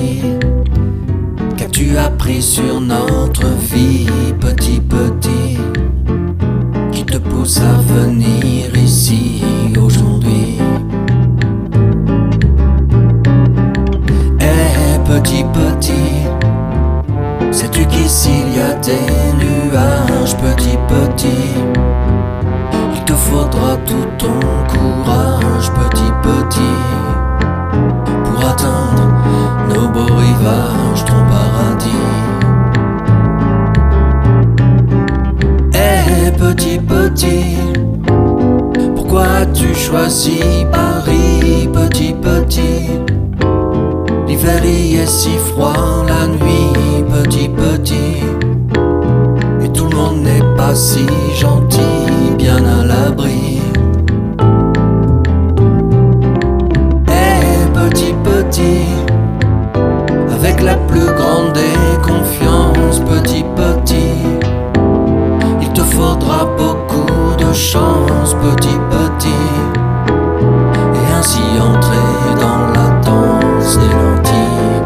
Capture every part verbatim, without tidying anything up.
petit? Qu'as-tu appris sur notre vie, petit petit, qui te pousse à venir ici aujourd'hui? Eh petit petit, sais-tu qu'ici il y a des nuages, petit petit? Il te faudra tout ton courage, petit petit, pour atteindre nos beaux rivages, ton paradis. Eh petit petit, pourquoi as-tu choisi Paris, petit petit? L'hiver y est si froid, la nuit, petit petit, et tout le monde n'est pas si gentil, bien à l'abri. Eh petit petit, avec la plus grande des confiances, petit petit, il te faudra beaucoup de chance, petit petit, et ainsi entrer dans la danse des lentilles.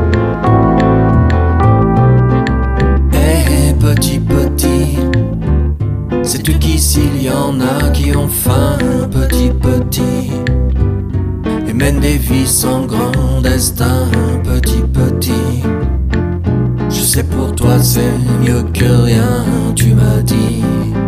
Eh petit petit, sais-tu qu'ici il y en a qui ont faim, petit petit, et mènent des vies sans grand destin, petit petit? Je sais pour toi c'est mieux que rien, tu m'as dit.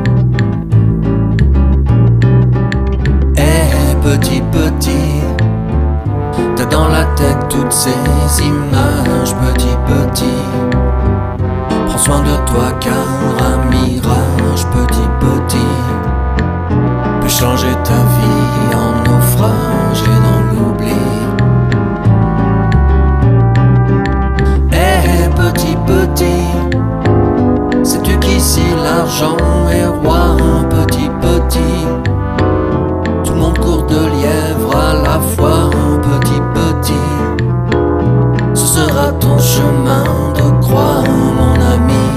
Eh petit petit, t'as dans la tête toutes ces images, petit petit, prends soin de toi car un mirage, petit petit, peut changer ta vie en naufrage et dans l'oubli. Eh petit petit, sais-tu qu'ici l'argent est roi, petit petit, tout le monde court de lièvre à la fois, petit petit, ce sera ton chemin de croix, mon ami.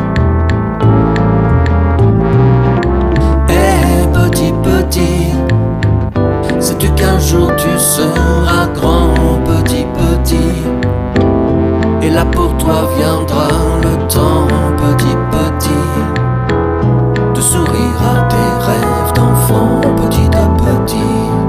Eh petit petit, sais-tu qu'un jour tu seras grand, petit petit, et là pour toi viendra le temps, petit petit, de sourire à tes rêves d'enfant, petit à petit.